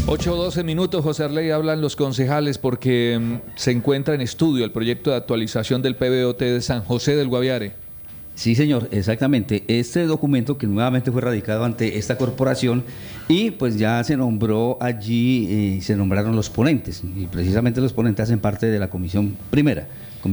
8:12, José Arley. Hablan los concejales porque se encuentra en estudio el proyecto de actualización del PBOT de San José del Guaviare. Sí, señor, exactamente. Este documento que nuevamente fue radicado ante esta corporación y pues ya se nombró allí, se nombraron los ponentes y precisamente los ponentes hacen parte de la comisión primera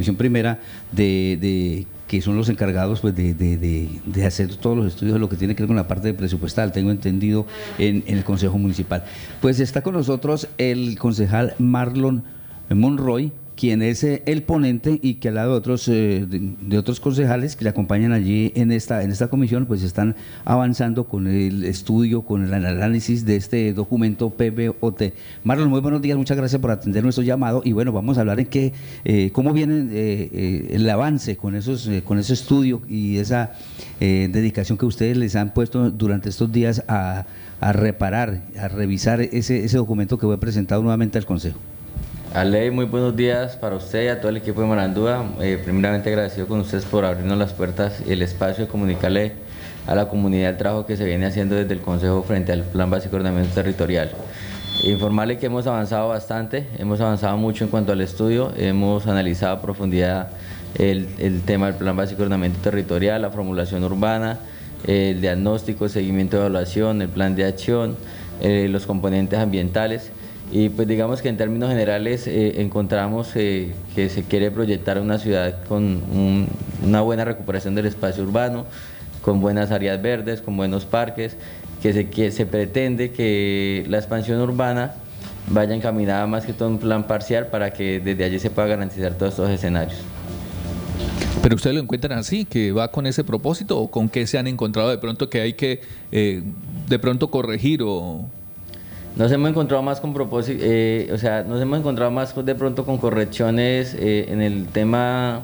de que son los encargados pues de hacer todos los estudios de lo que tiene que ver con la parte presupuestal, tengo entendido, en el Consejo Municipal. Pues está con nosotros el concejal Marlon Monroy, quien es el ponente y que al lado de otros concejales que le acompañan allí en esta comisión, pues están avanzando con el estudio, con el análisis de este documento PBOT. Marlon, muy buenos días, muchas gracias por atender nuestro llamado y bueno, vamos a hablar en cómo viene el avance con ese estudio y esa dedicación que ustedes les han puesto durante estos días a reparar, a revisar ese documento que fue presentado nuevamente al Consejo. Arley, muy buenos días para usted y a todo el equipo de Marandúa. Primeramente agradecido con ustedes por abrirnos las puertas y el espacio de comunicarle a la comunidad el trabajo que se viene haciendo desde el Consejo frente al Plan Básico de Ordenamiento Territorial. Informarle que hemos avanzado bastante, hemos avanzado mucho en cuanto al estudio, hemos analizado a profundidad el tema del Plan Básico de Ordenamiento Territorial, la formulación urbana, el diagnóstico, el seguimiento de evaluación, el plan de acción, los componentes ambientales. Y pues digamos que en términos generales encontramos que se quiere proyectar una ciudad con una buena recuperación del espacio urbano, con buenas áreas verdes, con buenos parques, que se pretende que la expansión urbana vaya encaminada más que todo en un plan parcial para que desde allí se pueda garantizar todos estos escenarios. ¿Pero ustedes lo encuentran así, que va con ese propósito o con qué se han encontrado de pronto que hay que de pronto corregir o...? Nos hemos encontrado más con propósito, nos hemos encontrado más de pronto con correcciones en el tema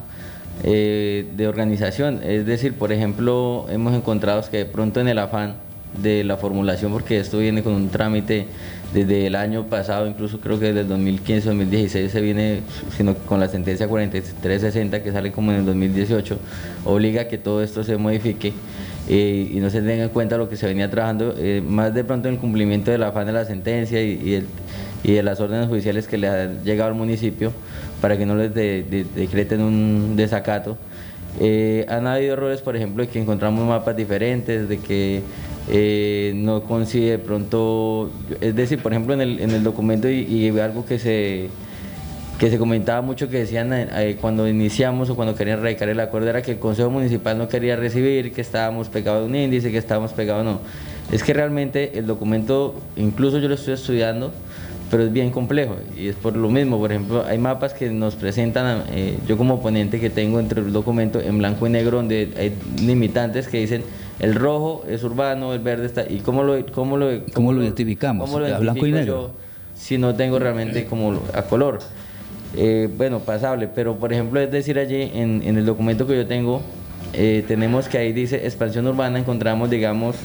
de organización. Es decir, por ejemplo, hemos encontrado que de pronto en el afán de la formulación, porque esto viene con un trámite desde el año pasado, incluso creo que desde el 2015-2016 se viene, sino con la sentencia 4360 que sale como en el 2018, obliga a que todo esto se modifique. Y no se tenga en cuenta lo que se venía trabajando, más de pronto en el cumplimiento del afán de la sentencia y de las órdenes judiciales que le han llegado al municipio para que no les decreten un desacato. Han habido errores, por ejemplo, de que encontramos mapas diferentes, de que no coincide de pronto, es decir, por ejemplo en el documento y algo que se comentaba mucho, que decían cuando iniciamos o cuando querían radicar el acuerdo, era que el Consejo Municipal no quería recibir, que estábamos pegados de un índice, que estábamos pegados no. Es que realmente el documento, incluso yo lo estoy estudiando, pero es bien complejo y es por lo mismo. Por ejemplo, hay mapas que nos presentan, yo como ponente que tengo entre el documento en blanco y negro, donde hay limitantes que dicen el rojo es urbano, el verde está, y ¿cómo lo identificamos? ¿Cómo lo blanco y negro. Yo, si no tengo realmente como a color? Bueno, pasable, pero por ejemplo, es decir, allí en el documento que yo tengo, tenemos que ahí dice expansión urbana, encontramos, digamos,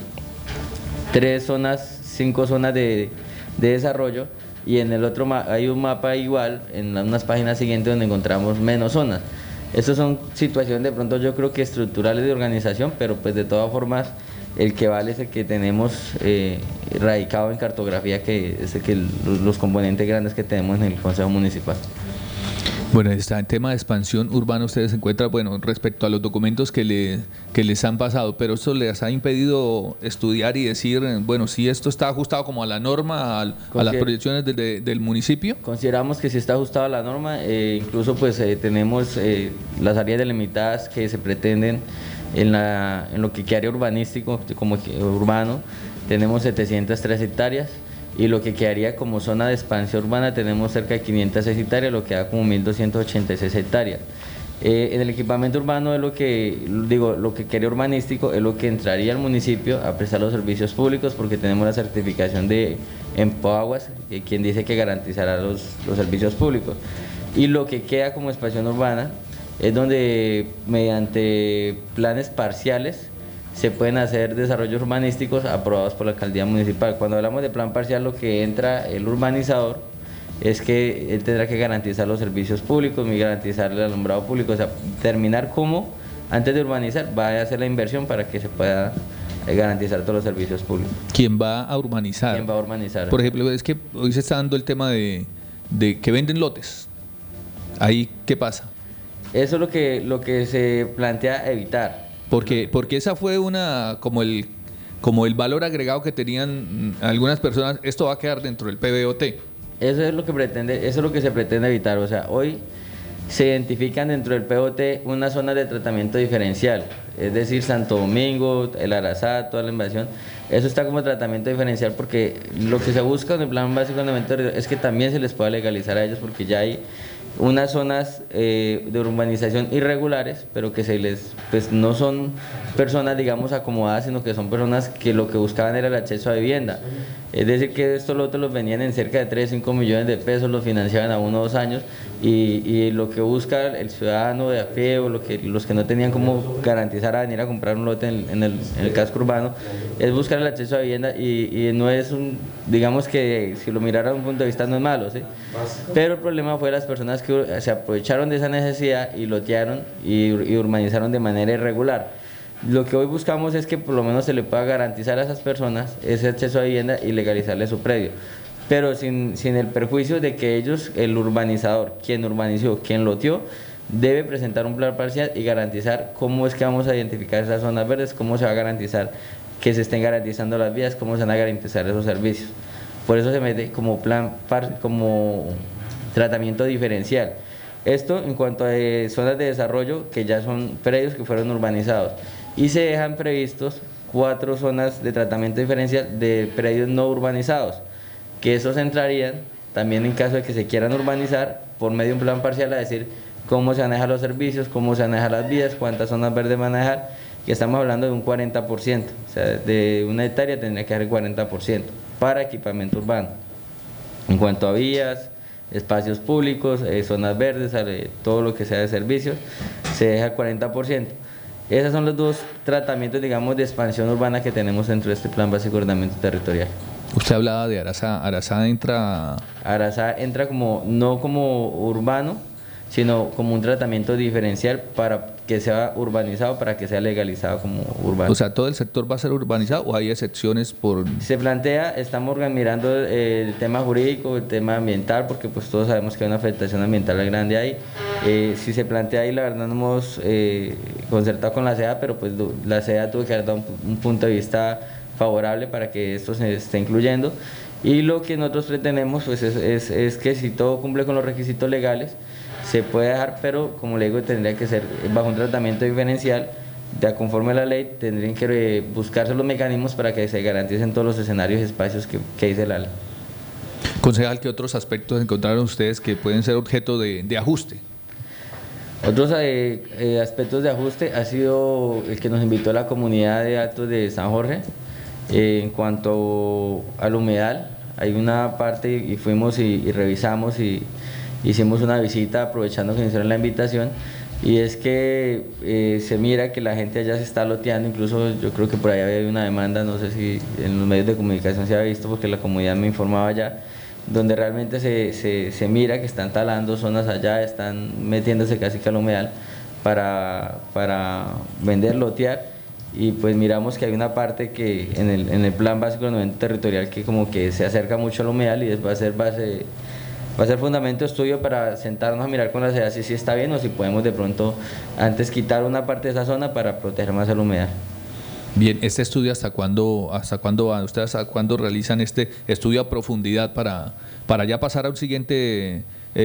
5 zonas de desarrollo, y en el otro hay un mapa igual, en unas páginas siguientes, donde encontramos menos zonas. Estas son situaciones de pronto yo creo que estructurales de organización, pero pues de todas formas el que vale es el que tenemos radicado en cartografía, que es los componentes grandes que tenemos en el Consejo Municipal. Bueno, está en tema de expansión urbana, ustedes se encuentran, bueno, respecto a los documentos que les han pasado, pero esto les ha impedido estudiar y decir, bueno, si esto está ajustado como a la norma, a las proyecciones del municipio. Consideramos que sí está ajustado a la norma, incluso pues tenemos las áreas delimitadas que se pretenden en lo que quedaría urbanístico, como urbano, tenemos 703 hectáreas. Y lo que quedaría como zona de expansión urbana tenemos cerca de 506 hectáreas, lo que da como 1.286 hectáreas. En el equipamiento urbano es lo que quedaría urbanístico, es lo que entraría al municipio a prestar los servicios públicos, porque tenemos la certificación de Empoaguas, quien dice que garantizará los servicios públicos. Y lo que queda como expansión urbana es donde mediante planes parciales se pueden hacer desarrollos urbanísticos aprobados por la alcaldía municipal. Cuando hablamos de plan parcial, lo que entra el urbanizador es que él tendrá que garantizar los servicios públicos y garantizar el alumbrado público, o sea, terminar como, antes de urbanizar, va a hacer la inversión para que se pueda garantizar todos los servicios públicos. ¿Quién va a urbanizar? ¿Quién va a urbanizar? Por ejemplo, es que hoy se está dando el tema de que venden lotes. Ahí, ¿qué pasa? Eso es lo que se plantea evitar. Porque esa fue como el valor agregado que tenían algunas personas. Esto va a quedar dentro del PBOT. Eso es lo que se pretende evitar. O sea, hoy se identifican dentro del PBOT unas zonas de tratamiento diferencial, es decir, Santo Domingo, el Arazá, toda la invasión. Eso está como tratamiento diferencial porque lo que se busca en el plan básico de ordenamiento territorial es que también se les pueda legalizar a ellos, porque ya hay unas zonas de urbanización irregulares, pero que pues no son personas, digamos, acomodadas, sino que son personas que lo que buscaban era el acceso a vivienda. Es decir, que estos lotes los vendían en cerca de 3, 5 millones de pesos, los financiaban a 1 o 2 años, y lo que busca el ciudadano de a pie o los que no tenían cómo garantizar a venir a comprar un lote en el casco urbano, es buscar el acceso a vivienda, y no es digamos que si lo mirara desde un punto de vista no es malo, ¿sí? Pero el problema fue las personas que se aprovecharon de esa necesidad y lotearon y urbanizaron de manera irregular. Lo que hoy buscamos es que por lo menos se le pueda garantizar a esas personas ese acceso a vivienda y legalizarle su predio, pero sin el perjuicio de que ellos, el urbanizador, quien urbanizó, quien loteó, debe presentar un plan parcial y garantizar cómo es que vamos a identificar esas zonas verdes, cómo se va a garantizar que se estén garantizando las vías, cómo se van a garantizar esos servicios. Por eso se mete como como tratamiento diferencial. Esto en cuanto a zonas de desarrollo que ya son predios que fueron urbanizados, y se dejan previstos 4 zonas de tratamiento diferencial de predios no urbanizados, que esos entrarían también en caso de que se quieran urbanizar por medio de un plan parcial, a decir cómo se van a dejar los servicios, cómo se van a dejar las vías, cuántas zonas verdes van a dejar, que estamos hablando de un 40%, o sea, de 1 hectárea tendría que haber 40% para equipamiento urbano. En cuanto a vías, espacios públicos, zonas verdes, todo lo que sea de servicios, se deja el 40%. Esos son los 2 tratamientos, digamos, de expansión urbana que tenemos dentro de este plan básico de ordenamiento territorial. Usted hablaba de Arazá. Arazá entra no como urbano, sino como un tratamiento diferencial para que sea urbanizado, para que sea legalizado como urbano. O sea, ¿todo el sector va a ser urbanizado o hay excepciones por...? Se plantea, estamos mirando el tema jurídico, el tema ambiental, porque pues todos sabemos que hay una afectación ambiental grande ahí. Si se plantea ahí, la verdad no hemos concertado con la SEA, pero pues la SEA tuvo que haber dado un punto de vista favorable para que esto se esté incluyendo. Y lo que nosotros pretendemos pues es que si todo cumple con los requisitos legales, se puede dejar, pero como le digo, tendría que ser bajo un tratamiento diferencial, ya conforme a la ley, tendrían que buscarse los mecanismos para que se garanticen todos los escenarios y espacios que dice la ley. Concejal, ¿qué otros aspectos encontraron ustedes que pueden ser objeto de ajuste? Otros aspectos de ajuste ha sido el que nos invitó la comunidad de Altos de San Jorge. En cuanto al humedal, hay una parte y fuimos y revisamos y hicimos una visita aprovechando que nos hicieron la invitación, y es que se mira que la gente allá se está loteando. Incluso yo creo que por ahí había una demanda, no sé si en los medios de comunicación se ha visto, porque la comunidad me informaba ya, donde realmente se mira que están talando zonas allá, están metiéndose casi que al humedal para vender, lotear, y pues miramos que hay una parte que en el plan básico de ordenamiento territorial que como que se acerca mucho al humedal, y va a ser fundamento de estudio para sentarnos a mirar con la SEA si está bien o si podemos de pronto antes quitar una parte de esa zona para proteger más el humedal. Bien, ¿este estudio hasta cuándo va? ¿Ustedes hasta cuándo realizan este estudio a profundidad para ya pasar a un siguiente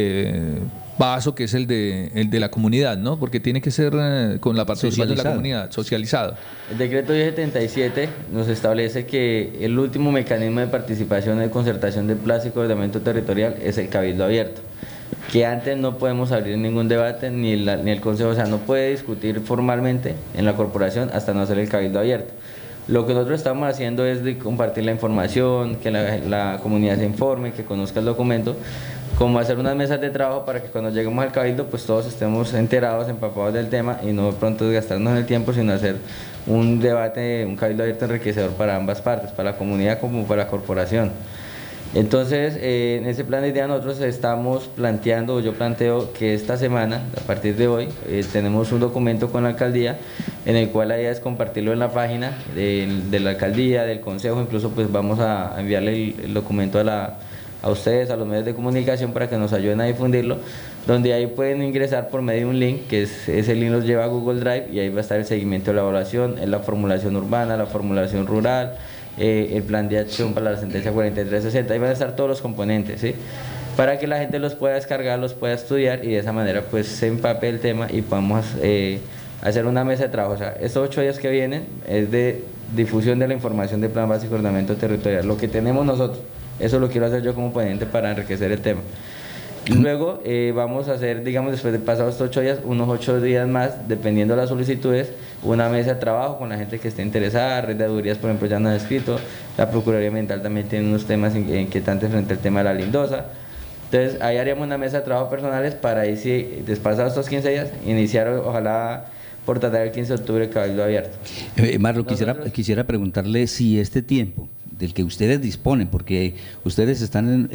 paso, que es el de la comunidad, ¿no? Porque tiene que ser con la participación de la comunidad, socializado? El decreto 1077 nos establece que el último mecanismo de participación y concertación del plan básico de ordenamiento territorial es el cabildo abierto, que antes no podemos abrir ningún debate, ni el consejo, o sea, no puede discutir formalmente en la corporación hasta no hacer el cabildo abierto. Lo que nosotros estamos haciendo es de compartir la información, que la comunidad se informe, que conozca el documento, como hacer unas mesas de trabajo para que cuando lleguemos al cabildo pues todos estemos enterados, empapados del tema, y no de pronto gastarnos el tiempo, sino hacer un debate, un cabildo abierto enriquecedor para ambas partes, para la comunidad como para la corporación. Entonces, en ese plan de idea nosotros estamos planteando, yo planteo que esta semana, a partir de hoy, tenemos un documento con la alcaldía en el cual la idea es compartirlo en la página de la alcaldía, del consejo, incluso pues vamos a enviarle el documento a ustedes, a los medios de comunicación para que nos ayuden a difundirlo, donde ahí pueden ingresar por medio de un link, que ese link los lleva a Google Drive y ahí va a estar el seguimiento de la evaluación, la formulación urbana, la formulación rural, el plan de acción para la sentencia 4360, ahí van a estar todos los componentes, ¿sí? Para que la gente los pueda descargar, los pueda estudiar y de esa manera pues se empape el tema y podamos hacer una mesa de trabajo. O sea, estos 8 días que vienen es de difusión de la información del Plan Básico de Ordenamiento Territorial, lo que tenemos nosotros, eso lo quiero hacer yo como ponente para enriquecer el tema. Luego vamos a hacer, digamos, después de pasados estos 8 días, unos 8 días más, dependiendo de las solicitudes, una mesa de trabajo con la gente que esté interesada. Red de Adurías, por ejemplo, ya nos ha escrito, la Procuraduría Ambiental también tiene unos temas inquietantes frente al tema de la lindosa. Entonces, ahí haríamos una mesa de trabajo personales para ahí, sí, después de estos 15 días, iniciar, ojalá, por tratar el 15 de octubre, cabildo abierto. Marlon, quisiera preguntarle si este tiempo del que ustedes disponen, porque ustedes están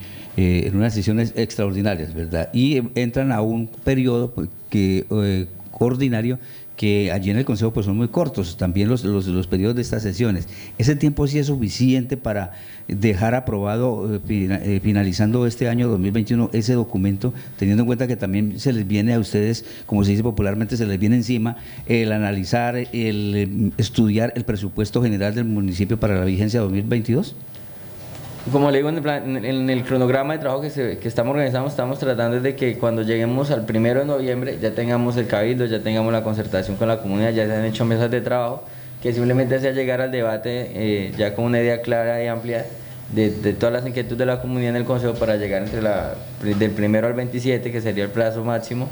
en unas sesiones extraordinarias, ¿verdad? Y entran a un periodo ordinario que allí en el Consejo pues son muy cortos, también los periodos de estas sesiones. ¿Ese tiempo sí es suficiente para dejar aprobado, finalizando este año 2021, ese documento, teniendo en cuenta que también se les viene a ustedes, como se dice popularmente, se les viene encima el analizar, el estudiar el presupuesto general del municipio para la vigencia 2022? Como le digo, en el cronograma de trabajo que estamos organizando, estamos tratando de que cuando lleguemos al 1 de noviembre ya tengamos el cabildo, ya tengamos la concertación con la comunidad, ya se han hecho mesas de trabajo, que simplemente sea llegar al debate ya con una idea clara y amplia de todas las inquietudes de la comunidad en el Consejo para llegar del 1 al 27, que sería el plazo máximo,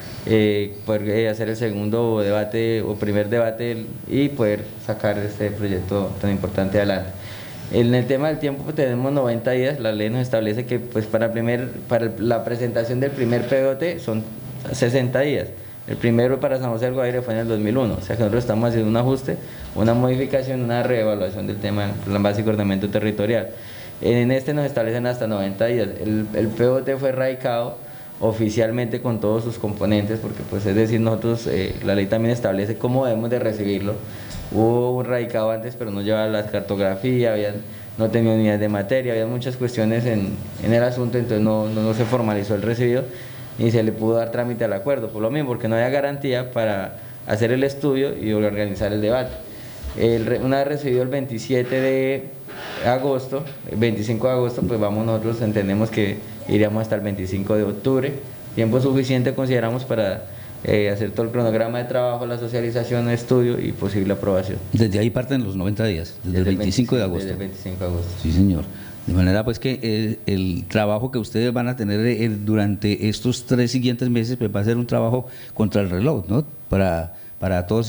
poder hacer el segundo debate o primer debate y poder sacar este proyecto tan importante adelante. En el tema del tiempo pues, tenemos 90 días, la ley nos establece que pues, para la presentación del primer PBOT son 60 días. El primero para San José del Guaviare fue en el 2001, o sea que nosotros estamos haciendo un ajuste, una modificación, una reevaluación del tema del Plan Básico de Ordenamiento Territorial. En este nos establecen hasta 90 días. El PBOT fue radicado oficialmente con todos sus componentes, porque pues es decir, nosotros, la ley también establece cómo debemos de recibirlo. Hubo un radicado antes, pero no llevaba la cartografía, no tenía unidades de materia, había muchas cuestiones en el asunto, entonces no se formalizó el recibido ni se le pudo dar trámite al acuerdo, por lo mismo, porque no había garantía para hacer el estudio y organizar el debate. Una vez recibido el 27 de agosto, el 25 de agosto, pues nosotros entendemos que iríamos hasta el 25 de octubre, tiempo suficiente consideramos para hacer todo el cronograma de trabajo, la socialización, el estudio y posible aprobación. Desde ahí parten los 90 días, desde el 25 de agosto. Desde el 25 de agosto. Sí, señor. De manera pues que el trabajo que ustedes van a tener durante estos 3 siguientes meses pues va a ser un trabajo contra el reloj, ¿no? Para todos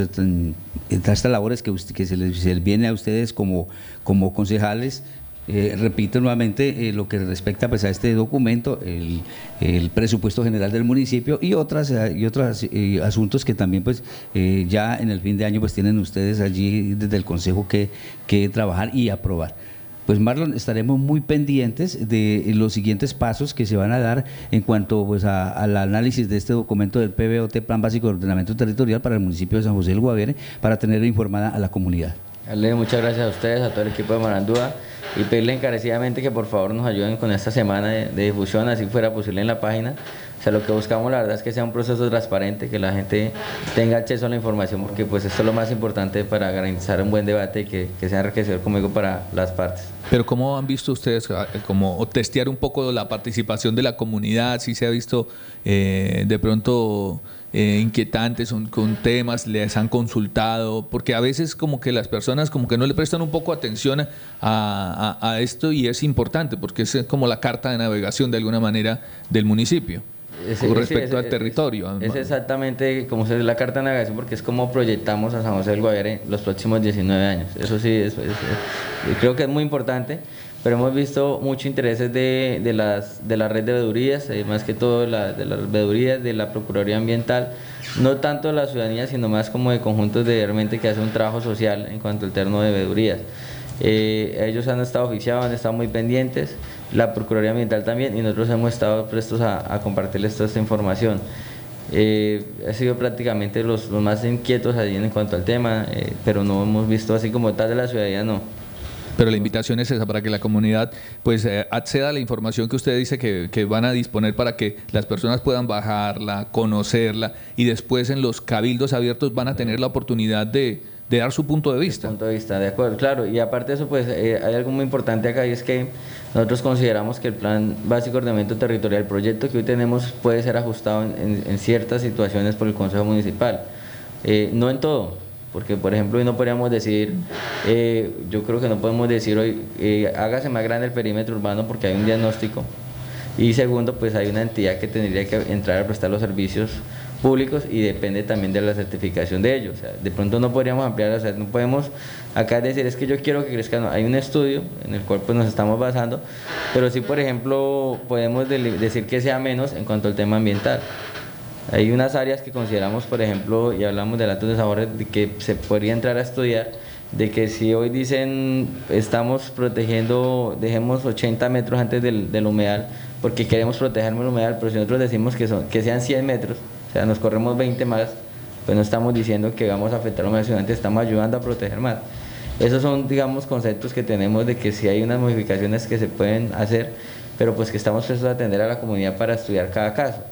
estas labores que se les viene a ustedes como concejales. Repito nuevamente lo que respecta pues, a este documento, el presupuesto general del municipio y otros asuntos que también pues ya en el fin de año pues tienen ustedes allí desde el Consejo que trabajar y aprobar. Pues Marlon, estaremos muy pendientes de los siguientes pasos que se van a dar en cuanto pues, al análisis de este documento del PBOT, Plan Básico de Ordenamiento Territorial para el municipio de San José del Guaviare, para tener informada a la comunidad. Muchas gracias a ustedes, a todo el equipo de Marandúa, y pedirle encarecidamente que por favor nos ayuden con esta semana de difusión, así fuera posible en la página. O sea, lo que buscamos la verdad es que sea un proceso transparente, que la gente tenga acceso a la información, porque pues esto es lo más importante para garantizar un buen debate y que sea enriquecedor, como digo, para las partes. Pero ¿cómo han visto ustedes como testear un poco la participación de la comunidad? Si se ha visto de pronto inquietantes con temas, les han consultado, porque a veces como que las personas como que no le prestan un poco atención a esto, y es importante porque es como la carta de navegación de alguna manera del municipio. Con respecto al territorio. Es exactamente como es la carta de navegación, porque es como proyectamos a San José del Guaviare los próximos 19 años. Eso sí, creo que es muy importante, pero hemos visto mucho intereses de la red de veedurías, más que todo de las veedurías, de la Procuraduría Ambiental, no tanto de la ciudadanía, sino más como de conjuntos realmente que hacen un trabajo social en cuanto al terno de veedurías. Ellos han estado oficiados, han estado muy pendientes, la Procuraduría Ambiental también, y nosotros hemos estado prestos a compartirles toda esta información. Ha sido prácticamente los más inquietos allí en cuanto al tema, pero no hemos visto así como tal de la ciudadanía, no. Pero la invitación es esa, para que la comunidad pues acceda a la información que usted dice que van a disponer para que las personas puedan bajarla, conocerla, y después en los cabildos abiertos van a tener la oportunidad de dar su punto de vista. Punto de vista, de acuerdo, claro. Y aparte de eso, pues hay algo muy importante acá, y es que nosotros consideramos que el Plan Básico de Ordenamiento Territorial, el proyecto que hoy tenemos, puede ser ajustado en ciertas situaciones por el Consejo Municipal. No en todo. Porque, por ejemplo, hoy no podríamos decir, yo creo que no podemos decir hoy, hágase más grande el perímetro urbano porque hay un diagnóstico. Y segundo, pues hay una entidad que tendría que entrar a prestar los servicios públicos y depende también de la certificación de ellos. O sea, de pronto no podríamos ampliar, o sea, no podemos acá decir, es que yo quiero que crezca. No, hay un estudio en el cual pues nos estamos basando, pero sí, por ejemplo, podemos decir que sea menos en cuanto al tema ambiental. Hay unas áreas que consideramos, por ejemplo, y hablamos de datos de sabores, de que se podría entrar a estudiar, de que si hoy dicen estamos protegiendo, dejemos 80 metros antes del humedal, porque queremos proteger el humedal, pero si nosotros decimos que sean 100 metros, o sea, nos corremos 20 más, pues no estamos diciendo que vamos a afectar al medio ambiente, estamos ayudando a proteger más. Esos son, digamos, conceptos que tenemos de que sí hay unas modificaciones que se pueden hacer, pero pues que estamos prestos a atender a la comunidad para estudiar cada caso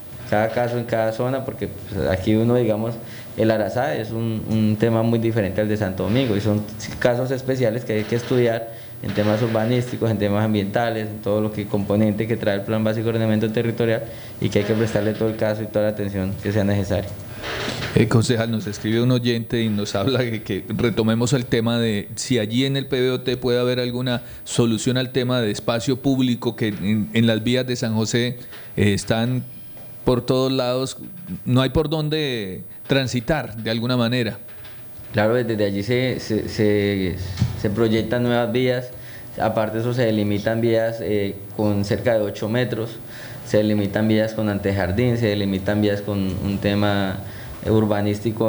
en cada zona, porque pues, aquí uno, digamos, el Arazá es un tema muy diferente al de Santo Domingo, y son casos especiales que hay que estudiar en temas urbanísticos, en temas ambientales, en todo lo que componente que trae el Plan Básico de Ordenamiento Territorial, y que hay que prestarle todo el caso y toda la atención que sea necesaria. Concejal, nos escribe un oyente y nos habla de que retomemos el tema de si allí en el PBOT puede haber alguna solución al tema de espacio público, que en las vías de San José están por todos lados, no hay por dónde transitar de alguna manera. Claro, desde allí se proyectan nuevas vías, aparte de eso se delimitan vías con cerca de 8 metros, se delimitan vías con antejardín, se delimitan vías con un tema urbanístico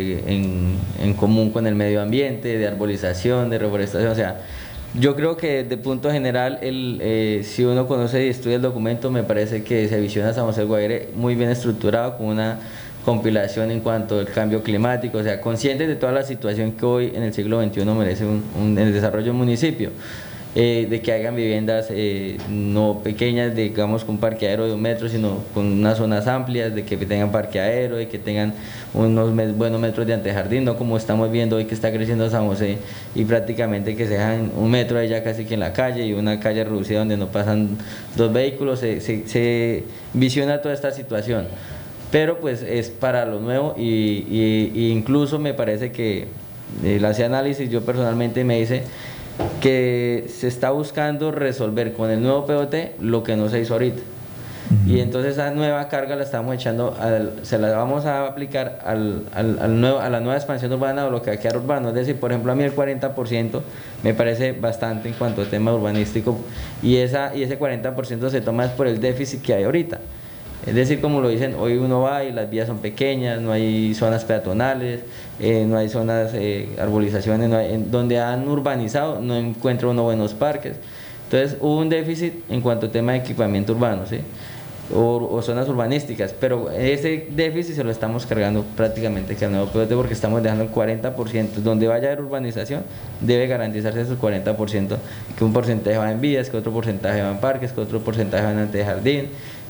en común con el medio ambiente, de arbolización, de reforestación, o sea, yo creo que de punto general, si uno conoce y estudia el documento, me parece que se visiona San José del Guaviare muy bien estructurado, con una compilación en cuanto al cambio climático, o sea, conscientes de toda la situación que hoy en el siglo XXI merece el desarrollo de un municipio. De que hagan viviendas no pequeñas, digamos con parqueadero de 1 metro, sino con unas zonas amplias, de que tengan parqueadero, de que tengan unos buenos metros de antejardín, no como estamos viendo hoy que está creciendo San José y prácticamente que se dejan 1 metro ahí ya casi que en la calle, y una calle reducida donde no pasan 2 vehículos, se visiona toda esta situación. Pero pues es para lo nuevo, y incluso me parece que hace análisis, yo personalmente me dice que se está buscando resolver con el nuevo POT lo que no se hizo ahorita. Y entonces esa nueva carga la estamos echando, se la vamos a aplicar a la nueva expansión urbana o lo que va a quedar urbano. Es decir, por ejemplo, a mí el 40% me parece bastante en cuanto al tema urbanístico, y ese 40% se toma por el déficit que hay ahorita. Es decir, como lo dicen, hoy uno va y las vías son pequeñas, no hay zonas peatonales, no hay zonas, arbolizaciones, donde han urbanizado no encuentra uno buenos parques. Entonces hubo un déficit en cuanto al tema de equipamiento urbano, ¿sí? o zonas urbanísticas, pero ese déficit se lo estamos cargando prácticamente que al nuevo POT, porque estamos dejando el 40%, donde vaya a haber urbanización debe garantizarse esos 40%, que un porcentaje va en vías, que otro porcentaje va en parques, que otro porcentaje va en antejardín,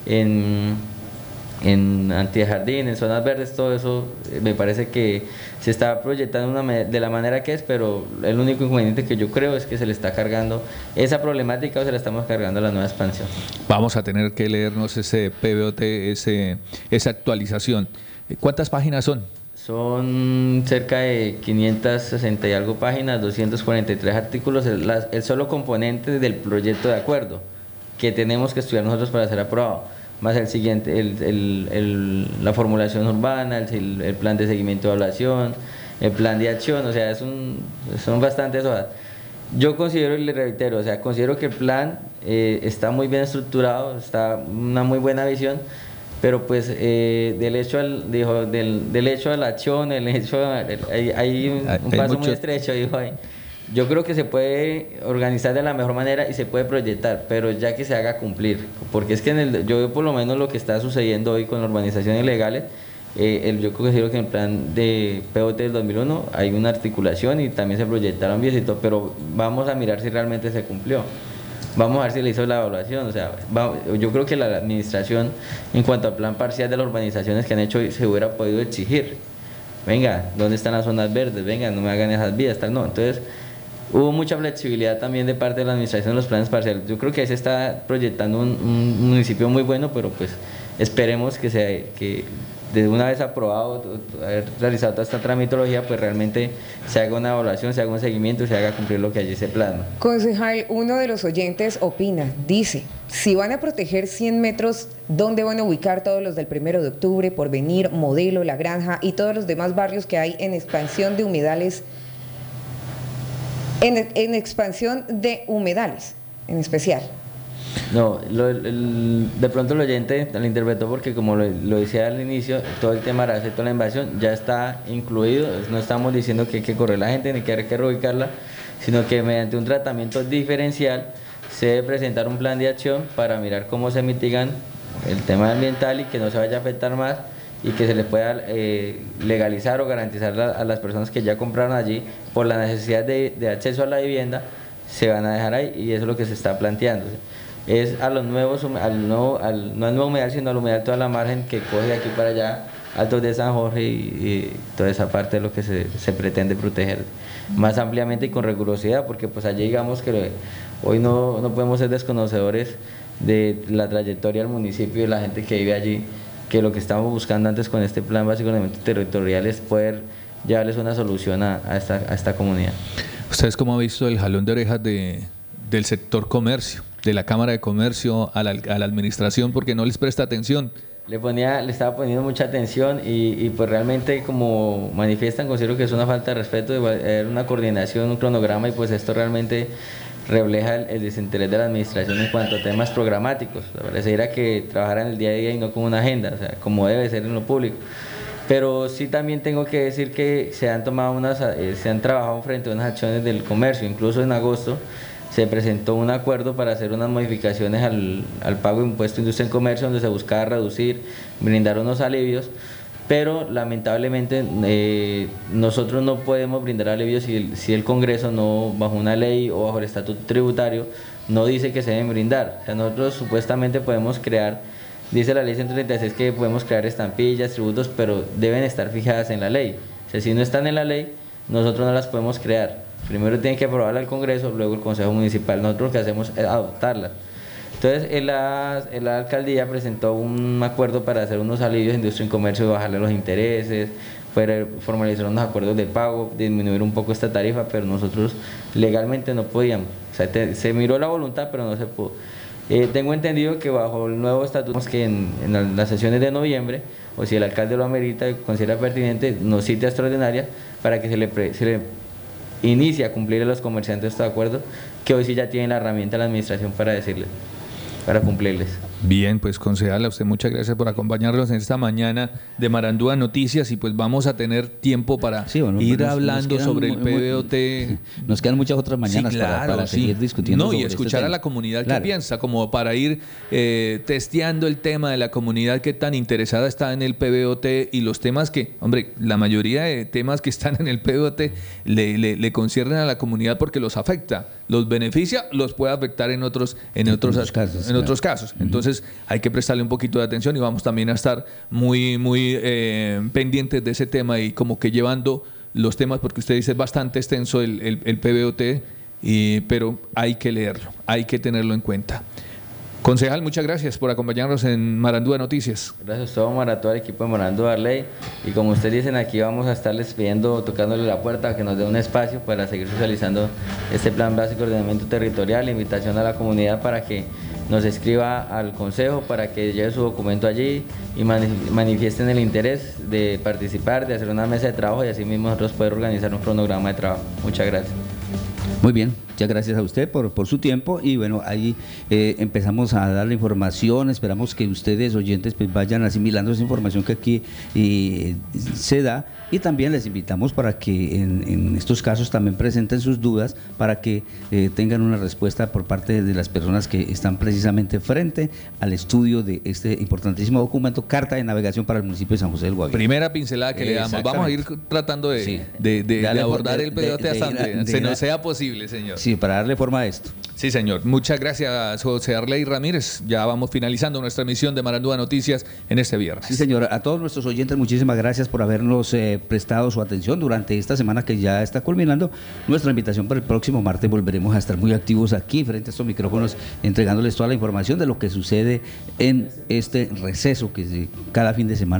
en antijardín, en zonas verdes. Todo eso me parece que se está proyectando de la manera que es, pero el único inconveniente que yo creo es que se le está cargando esa problemática, o se la estamos cargando a la nueva expansión. Vamos a tener que leernos ese PBOT, esa actualización. ¿Cuántas páginas son? Son cerca de 560 y algo páginas, 243 artículos, el solo componente del proyecto de acuerdo que tenemos que estudiar nosotros para ser aprobado, más el siguiente, la formulación urbana, el plan de seguimiento de evaluación, el plan de acción, o sea, son bastantes hojas. Yo considero, y le reitero, o sea, considero que el plan está muy bien estructurado, está una muy buena visión, pero pues del hecho a la acción, hay un paso muy estrecho, dijo ahí. yo creo que se puede organizar de la mejor manera y se puede proyectar, pero ya que se haga cumplir, porque es que yo por lo menos lo que está sucediendo hoy con urbanizaciones ilegales, yo considero que en el plan de POT del 2001 hay una articulación y también se proyectaron vías y todo, pero vamos a mirar si realmente se cumplió. Vamos a ver si le hizo la evaluación, o sea, yo creo que la administración en cuanto al plan parcial de las urbanizaciones que han hecho se hubiera podido exigir, venga, ¿dónde están las zonas verdes? Venga, no me hagan esas vías, tal, no, entonces hubo mucha flexibilidad también de parte de la administración en los planes parciales. Yo creo que ahí se está proyectando un municipio muy bueno, pero pues esperemos que de una vez aprobado, haber realizado toda esta tramitología, pues realmente se haga una evaluación, se haga un seguimiento y se haga cumplir lo que allí se plasma. Concejal, uno de los oyentes opina, dice, si van a proteger 100 metros, ¿dónde van a ubicar todos los del 1 de octubre, Porvenir, Modelo, La Granja y todos los demás barrios que hay en expansión de humedales, en expansión de humedales en especial? No, de pronto el oyente lo interpretó porque como lo decía al inicio, todo el tema de toda la invasión ya está incluido, no estamos diciendo que hay que correr la gente ni que hay que reubicarla, sino que mediante un tratamiento diferencial se debe presentar un plan de acción para mirar cómo se mitigan el tema ambiental y que no se vaya a afectar más y que se les pueda legalizar o garantizar a las personas que ya compraron allí por la necesidad de acceso a la vivienda, se van a dejar ahí y eso es lo que se está planteando. Es a los nuevos, no al nuevo humedal, sino al humedal toda la margen que coge de aquí para allá, Altos de San Jorge y toda esa parte de lo que se pretende proteger más ampliamente y con rigurosidad, porque pues allí digamos que hoy no podemos ser desconocedores de la trayectoria del municipio y de la gente que vive allí, que lo que estamos buscando antes con este plan básico de ordenamiento territorial es poder llevarles una solución a esta comunidad. ¿Ustedes cómo han visto el jalón de orejas del sector comercio, de la Cámara de Comercio a la administración porque no les presta atención? Le estaba poniendo mucha atención y pues realmente como manifiestan, considero que es una falta de respeto, de haber una coordinación, un cronograma y pues esto realmente refleja el desinterés de la administración en cuanto a temas programáticos. Pareciera que trabajara en el día a día y no como una agenda, o sea, como debe ser en lo público. Pero sí también tengo que decir que se han trabajado frente a unas acciones del comercio, incluso en agosto se presentó un acuerdo para hacer unas modificaciones al pago de impuesto de industria y comercio donde se buscaba reducir, brindar unos alivios, pero lamentablemente nosotros no podemos brindar alivios si el Congreso no, bajo una ley o bajo el estatuto tributario, no dice que se deben brindar. O sea, nosotros supuestamente podemos crear, dice la ley 136 que podemos crear estampillas, tributos, pero deben estar fijadas en la ley. O sea, si no están en la ley, nosotros no las podemos crear. Primero tiene que aprobarla el Congreso, luego el Consejo Municipal. Nosotros lo que hacemos es adoptarla. Entonces, la alcaldía presentó un acuerdo para hacer unos alivios en industria y comercio, bajarle los intereses, formalizar unos acuerdos de pago, disminuir un poco esta tarifa, pero nosotros legalmente no podíamos. O sea, se miró la voluntad, pero no se pudo. Tengo entendido que bajo el nuevo estatuto, que en las sesiones de noviembre, o si el alcalde lo amerita y considera pertinente, nos cita extraordinaria para que se le inicie a cumplir a los comerciantes estos acuerdos, que hoy sí ya tienen la herramienta de la administración para decirles, para cumplirles. Bien, pues concejal, a usted muchas gracias por acompañarnos en esta mañana de Marandúa Noticias y pues vamos a tener tiempo para ir hablando sobre el PBOT. Nos quedan muchas otras mañanas para seguir discutiendo. No, y escuchar a la comunidad que piensa, como para ir testeando el tema de la comunidad que tan interesada está en el PBOT y los temas que, hombre, la mayoría de temas que están en el PBOT le conciernen a la comunidad porque los afecta, los beneficia, los puede afectar en otros casos. Entonces, hay que prestarle un poquito de atención y vamos también a estar muy pendientes de ese tema y como que llevando los temas, porque usted dice es bastante extenso el PBOT, pero hay que leerlo, hay que tenerlo en cuenta. Concejal, muchas gracias por acompañarnos en Marandúa Noticias. Gracias a todo el equipo de Marandúa Arley y como ustedes dicen, aquí vamos a estarles pidiendo, tocándole la puerta, que nos dé un espacio para seguir socializando este plan básico de ordenamiento territorial, invitación a la comunidad para que nos escriba al consejo, para que lleve su documento allí y manifiesten el interés de participar, de hacer una mesa de trabajo y así mismo nosotros poder organizar un cronograma de trabajo. Muchas gracias. Muy bien. Muchas gracias a usted por su tiempo y bueno, ahí empezamos a dar la información, esperamos que ustedes oyentes pues vayan asimilando esa información que aquí se da y también les invitamos para que en estos casos también presenten sus dudas para que tengan una respuesta por parte de las personas que están precisamente frente al estudio de este importantísimo documento, Carta de Navegación para el municipio de San José del Guaviare. Primera pincelada que le damos. Vamos a ir tratando de abordar el pedote hasta donde se nos sea posible, señor. Sí, para darle forma a esto. Sí, señor. Muchas gracias, José Arley Ramírez. Ya vamos finalizando nuestra emisión de Marandúa Noticias en este viernes. Sí, señor. A todos nuestros oyentes, muchísimas gracias por habernos prestado su atención durante esta semana que ya está culminando. Nuestra invitación para el próximo martes volveremos a estar muy activos aquí frente a estos micrófonos, entregándoles toda la información de lo que sucede en este receso que cada fin de semana